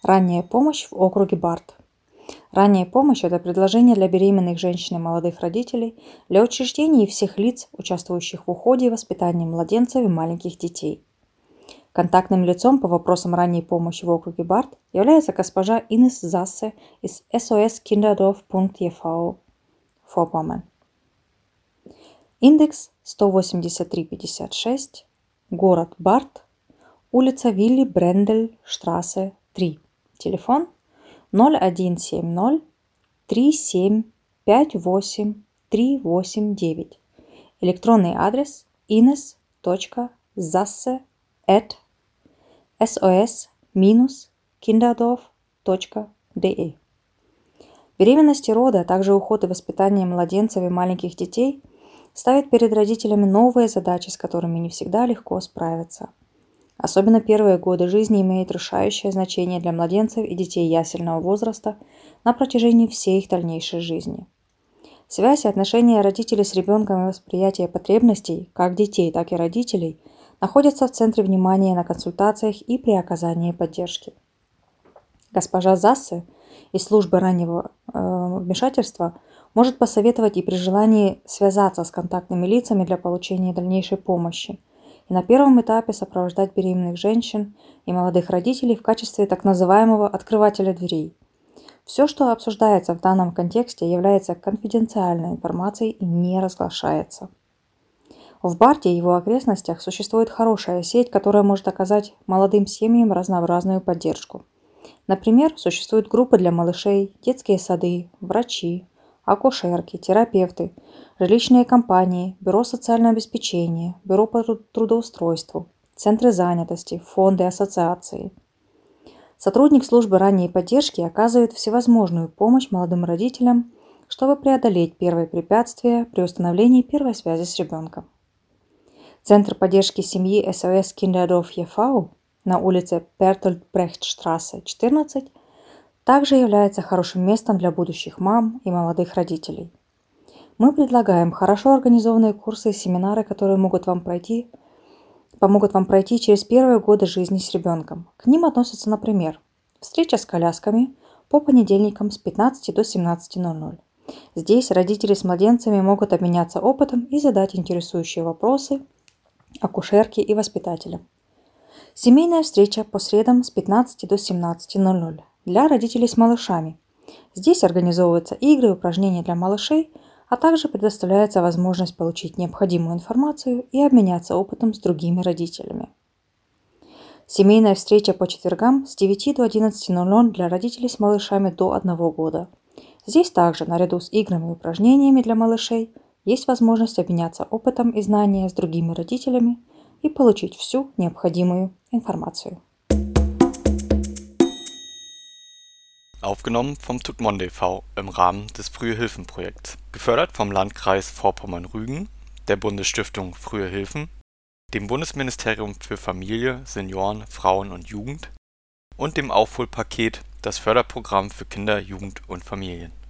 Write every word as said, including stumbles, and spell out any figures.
Ранняя помощь в округе Барт. Ранняя помощь – это предложение для беременных женщин и молодых родителей, для учреждений и всех лиц, участвующих в уходе и воспитании младенцев и маленьких детей. Контактным лицом по вопросам ранней помощи в округе Барт является госпожа Инес Зассе из эс о эс Kinderdorf пункт и ви Vorpommern. Индекс сто восемьдесят три пятьдесят шесть, город Барт, улица Вилли Брендель, штрассе три. Телефон ноль один семь ноль три семь пять восемь три восемь девять. Электронный адрес ines точка zasse at sos kinderdorf точка de. Беременность и роды, а также уход и воспитание младенцев и маленьких детей ставят перед родителями новые задачи, с которыми не всегда легко справиться. Особенно первые годы жизни имеют решающее значение для младенцев и детей ясельного возраста на протяжении всей их дальнейшей жизни. Связь и отношения родителей с ребенком и восприятие потребностей как детей, так и родителей находятся в центре внимания на консультациях и при оказании поддержки. Госпожа Зассе из службы раннего э, вмешательства может посоветовать и при желании связаться с контактными лицами для получения дальнейшей помощи, и на первом этапе сопровождать беременных женщин и молодых родителей в качестве так называемого открывателя дверей. Все, что обсуждается в данном контексте, является конфиденциальной информацией и не разглашается. В Барте и его окрестностях существует хорошая сеть, которая может оказать молодым семьям разнообразную поддержку. Например, существуют группы для малышей, детские сады, врачи, акушерки, терапевты, жилищные компании, бюро социального обеспечения, бюро по трудоустройству, центры занятости, фонды, ассоциации. Сотрудник службы ранней поддержки оказывает всевозможную помощь молодым родителям, чтобы преодолеть первые препятствия при установлении первой связи с ребенком. Центр поддержки семьи эс о эс Kinderdorf и ви на улице Bertolt-Brecht-штрассе четырнадцать также является хорошим местом для будущих мам и молодых родителей. Мы предлагаем хорошо организованные курсы и семинары, которые могут вам пройти, помогут вам пройти через первые годы жизни с ребенком. К ним относятся, например, встреча с колясками по понедельникам с пятнадцати до семнадцати ноль-ноль. Здесь родители с младенцами могут обменяться опытом и задать интересующие вопросы акушерке и воспитателям. Семейная встреча по средам с пятнадцати до семнадцати ноль-ноль для родителей с малышами. Здесь организовываются игры и упражнения для малышей, а также предоставляется возможность получить необходимую информацию и обменяться опытом с другими родителями. Семейная встреча по четвергам с девяти до одиннадцати ноль-ноль для родителей с малышами до одного года. Здесь также, наряду с играми и упражнениями для малышей, есть возможность обменяться опытом и знаниями с другими родителями и получить всю необходимую информацию. Aufgenommen vom Tutmonde e V im Rahmen des Frühe Hilfen Projekts. Gefördert vom Landkreis Vorpommern-Rügen, der Bundesstiftung Frühe Hilfen, dem Bundesministerium für Familie, Senioren, Frauen und Jugend und dem Aufholpaket Das Förderprogramm für Kinder, Jugend und Familien.